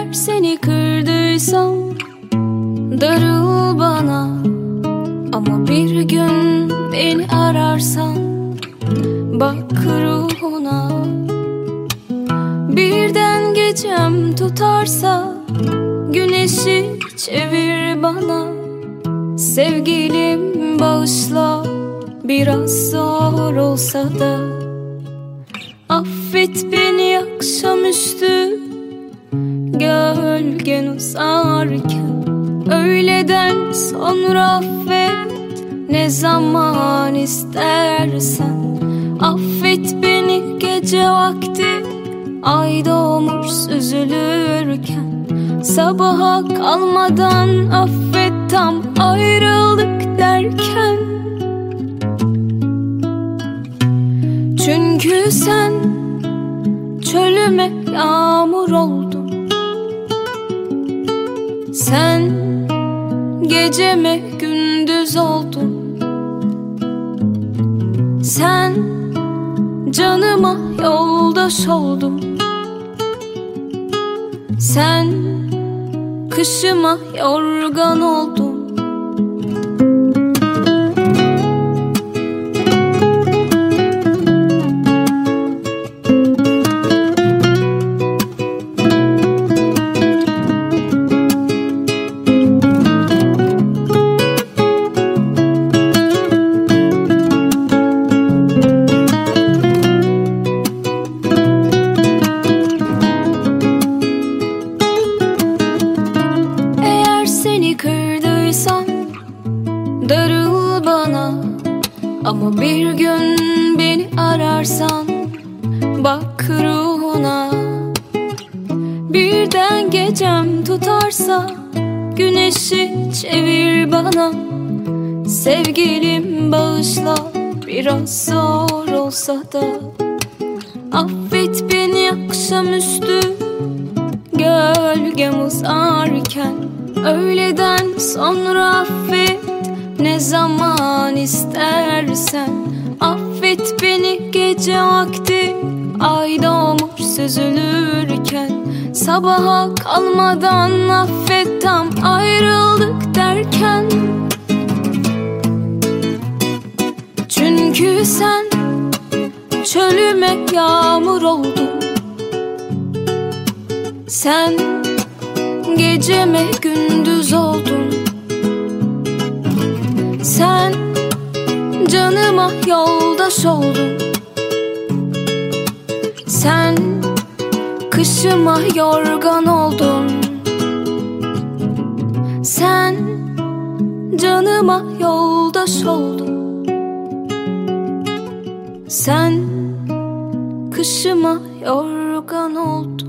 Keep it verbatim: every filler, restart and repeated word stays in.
Eğer seni kırdıysam darıl bana, ama bir gün beni ararsan bak ruhuna. Birden gecem tutarsa güneşi çevir bana. Sevgilim bağışla, biraz zor olsa da. Affet beni akşamüstü gölgen uzarken. Öğleden sonra affet, ne zaman istersen. Affet beni gece vakti ay doğmuş süzülürken. Sabaha kalmadan affet, tam ayrıldık derken. Çünkü sen çölüme yağmur oldun. Sen geceme gündüz oldun. Sen canıma yoldaş oldun. Sen kışıma yorgan oldun. Kırdıysam darıl bana, ama bir gün beni ararsan bak ruhuna. Birden gecem tutarsa güneşi çevir bana. Sevgilim bağışla, biraz zor olsa da. Affet beni akşamüstü gölgem uzarken. Öğleden sonra affet, ne zaman istersen. Affet beni gece vakti ay doğmuş süzülürken. Sabaha kalmadan affet, tam ayrıldık derken. Çünkü sen çölüme yağmur oldun. Sen geceme gündüz oldun. Sen canıma yoldaş oldun. Sen kışıma yorgan oldun. Sen canıma yoldaş oldun. Sen kışıma yorgan oldun.